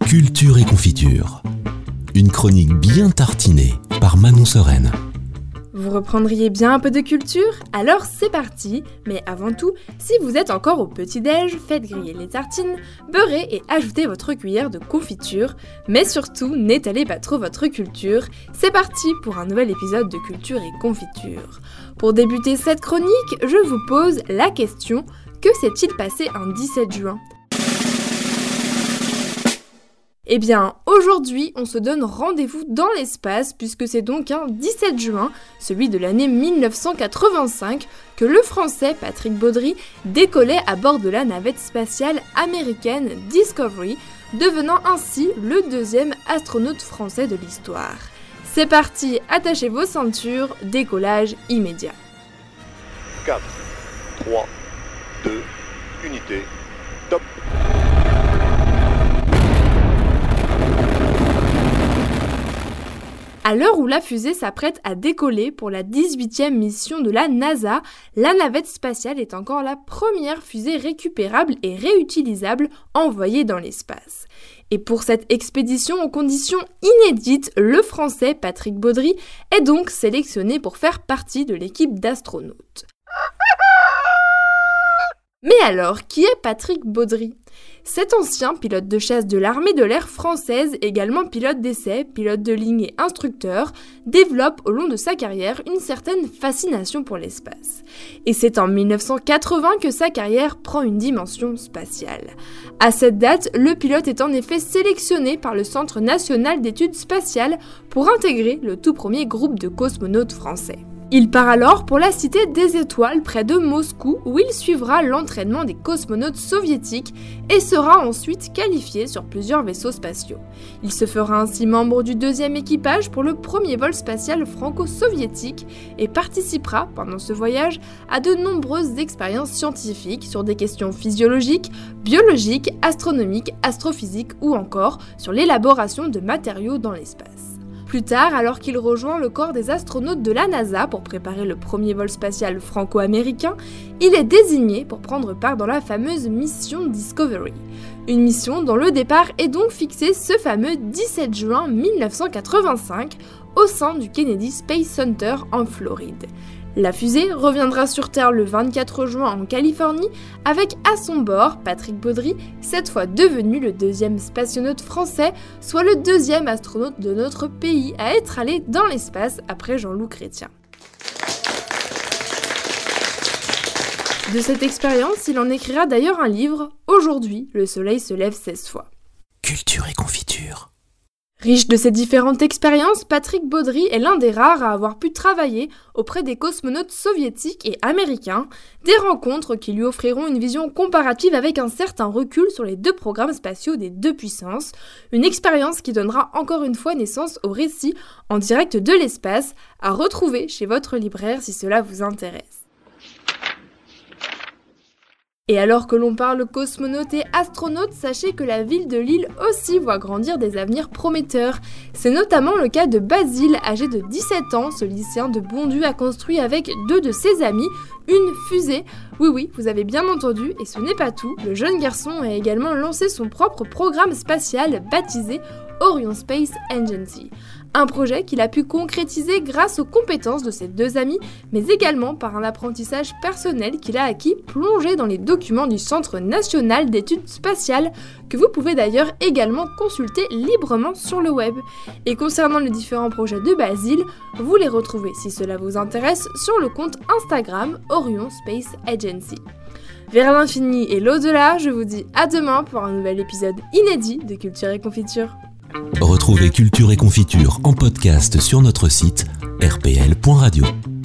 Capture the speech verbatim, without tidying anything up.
Culture et confiture. Une chronique bien tartinée par Manon Sereine. Vous reprendriez bien un peu de culture ? Alors c'est parti. Mais avant tout, si vous êtes encore au petit-déj, faites griller les tartines, beurrez et ajoutez votre cuillère de confiture. Mais surtout, n'étalez pas trop votre culture. C'est parti pour un nouvel épisode de Culture et confiture. Pour débuter cette chronique, je vous pose la question: que s'est-il passé un dix-sept juin ? Eh bien, aujourd'hui, on se donne rendez-vous dans l'espace puisque c'est donc un dix-sept juin, celui de l'année mille neuf cent quatre-vingt-cinq, que le Français Patrick Baudry décollait à bord de la navette spatiale américaine Discovery, devenant ainsi le deuxième astronaute français de l'histoire. C'est parti, attachez vos ceintures, décollage immédiat. quatre, trois, deux, unité, top. À l'heure où la fusée s'apprête à décoller pour la dix-huitième mission de la NASA, la navette spatiale est encore la première fusée récupérable et réutilisable envoyée dans l'espace. Et pour cette expédition aux conditions inédites, le Français Patrick Baudry est donc sélectionné pour faire partie de l'équipe d'astronautes. Mais alors, qui est Patrick Baudry ? Cet ancien pilote de chasse de l'armée de l'air française, également pilote d'essai, pilote de ligne et instructeur, développe au long de sa carrière une certaine fascination pour l'espace. Et c'est en mille neuf cent quatre-vingts que sa carrière prend une dimension spatiale. À cette date, le pilote est en effet sélectionné par le Centre national d'études spatiales pour intégrer le tout premier groupe de cosmonautes français. Il part alors pour la cité des étoiles près de Moscou où il suivra l'entraînement des cosmonautes soviétiques et sera ensuite qualifié sur plusieurs vaisseaux spatiaux. Il se fera ainsi membre du deuxième équipage pour le premier vol spatial franco-soviétique et participera pendant ce voyage à de nombreuses expériences scientifiques sur des questions physiologiques, biologiques, astronomiques, astrophysiques ou encore sur l'élaboration de matériaux dans l'espace. Plus tard, alors qu'il rejoint le corps des astronautes de la NASA pour préparer le premier vol spatial franco-américain, il est désigné pour prendre part dans la fameuse mission Discovery. Une mission dont le départ est donc fixé ce fameux dix-sept juin mille neuf cent quatre-vingt-cinq au sein du Kennedy Space Center en Floride. La fusée reviendra sur Terre le vingt-quatre juin en Californie avec à son bord Patrick Baudry, cette fois devenu le deuxième spationaute français, soit le deuxième astronaute de notre pays à être allé dans l'espace après Jean-Loup Chrétien. De cette expérience, il en écrira d'ailleurs un livre, Aujourd'hui, le soleil se lève seize fois. Culture et confiture. Riche de ces différentes expériences, Patrick Baudry est l'un des rares à avoir pu travailler auprès des cosmonautes soviétiques et américains, des rencontres qui lui offriront une vision comparative avec un certain recul sur les deux programmes spatiaux des deux puissances, une expérience qui donnera encore une fois naissance au récit en direct de l'espace, à retrouver chez votre libraire si cela vous intéresse. Et alors que l'on parle cosmonautes et astronautes, sachez que la ville de Lille aussi voit grandir des avenirs prometteurs. C'est notamment le cas de Basile, âgé de dix-sept ans. Ce lycéen de Bondu a construit avec deux de ses amis une fusée. Oui oui, vous avez bien entendu, et ce n'est pas tout. Le jeune garçon a également lancé son propre programme spatial baptisé Orion Space Agency. Un projet qu'il a pu concrétiser grâce aux compétences de ses deux amis, mais également par un apprentissage personnel qu'il a acquis plongé dans les documents du Centre national d'études spatiales, que vous pouvez d'ailleurs également consulter librement sur le web. Et concernant les différents projets de Basile, vous les retrouvez si cela vous intéresse sur le compte Instagram Orion Space Agency. Vers l'infini et l'au-delà, je vous dis à demain pour un nouvel épisode inédit de Culture et Confiture. Retrouvez Culture et confiture en podcast sur notre site r p l point radio.